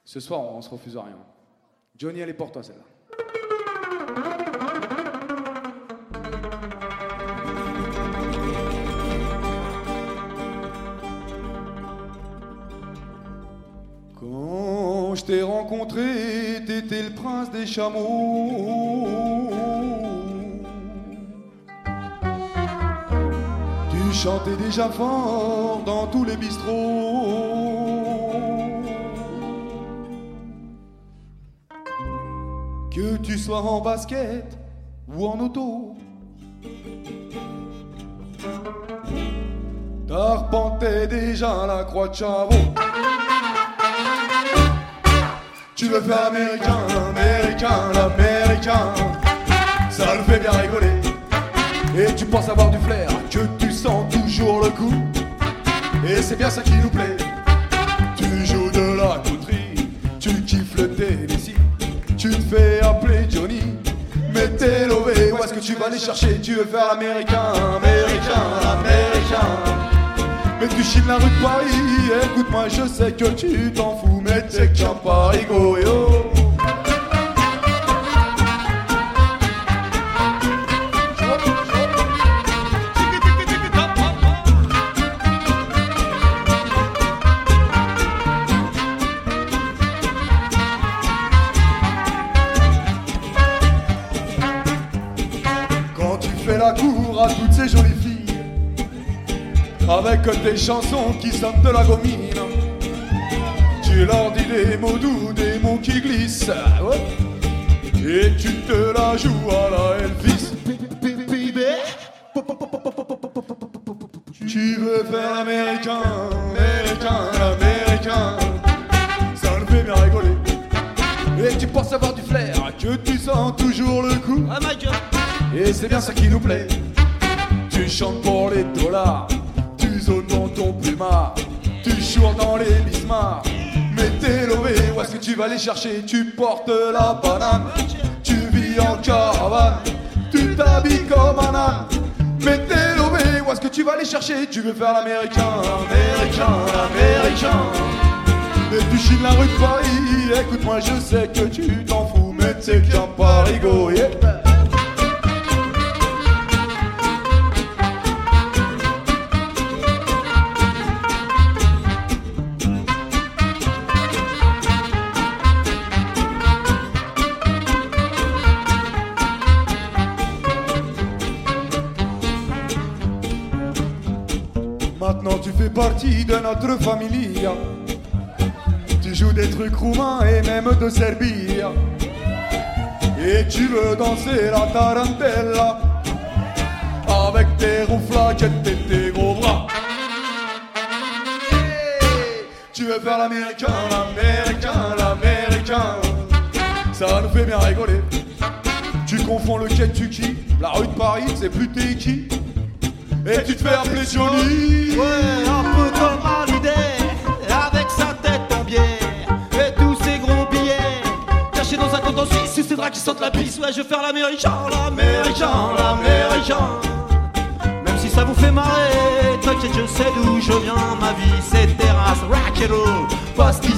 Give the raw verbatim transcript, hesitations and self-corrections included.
Ce soir, on se refuse à rien. Johnny, elle est pour toi, celle-là. Quand je t'ai rencontré, t'étais le prince des chameaux. Tu chantais déjà fort dans tous les bistrots. Que tu sois en basket ou en auto, t'arpentais déjà la croix de Chavot. Tu veux faire l'américain, l'américain, l'américain, ça nous fait bien rigoler. Et tu penses avoir du flair, que tu sens toujours le coup. Et c'est bien ça qui nous plaît. Tu joues de la country, tu kiffes le Tennessee. Tu te fais appeler Johnny, mais t'es lové. Où est-ce que tu vas aller chercher? Tu veux faire l'américain, américain, l'américain. Mais tu chines la rue de Paris. Écoute-moi, je sais que tu t'en fous, mais t'es qu'un parigo, yo. La cour à toutes ces jolies filles, avec tes chansons qui sonnent de la gomine. Tu leur dis des mots doux, des mots qui glissent, ouais. Et tu te la joues à la Elvis. Tu veux faire l'américain, américain, l'américain, ça nous fait bien rigoler. Et tu penses avoir du flair, que tu sens toujours le coup. Ah my God. Et c'est bien ça qui nous plaît. Tu chantes pour les dollars, tu zones dans ton plumard, tu choures dans les bismarck. Mais t'es lové, où est-ce que tu vas les chercher? Tu portes la banane, tu vis en caravane, tu t'habilles comme un âne. Mais t'es lové, où est-ce que tu vas les chercher? Tu veux faire l'américain, américain, américain. Et tu chines la rue de Paris. Écoute-moi, je sais que tu t'en fous, mais t'es qu'un parigo, yeah. Maintenant tu fais partie de notre famille. Tu joues des trucs roumains et même de Serbie. Et tu veux danser la tarantella avec tes rouflaquettes et tes gros bras. Hey, tu veux faire l'américain, l'américain, l'américain, ça nous fait bien rigoler. Tu confonds le Kentucky, la rue de Paris, c'est plus t'es qui. Et tu te fais appeler Johnny. Ouais, un peu comme Hallyday, avec sa tête en bière et tous ces gros billets cachés dans un compte en Suisse. C'est ces draps qui sentent la pisse. Ouais, je veux faire l'américain, l'américain, l'américain. Même si ça vous fait marrer, t'inquiète, je sais d'où je viens. Ma vie c'est terrasse, rock'n'roll, fast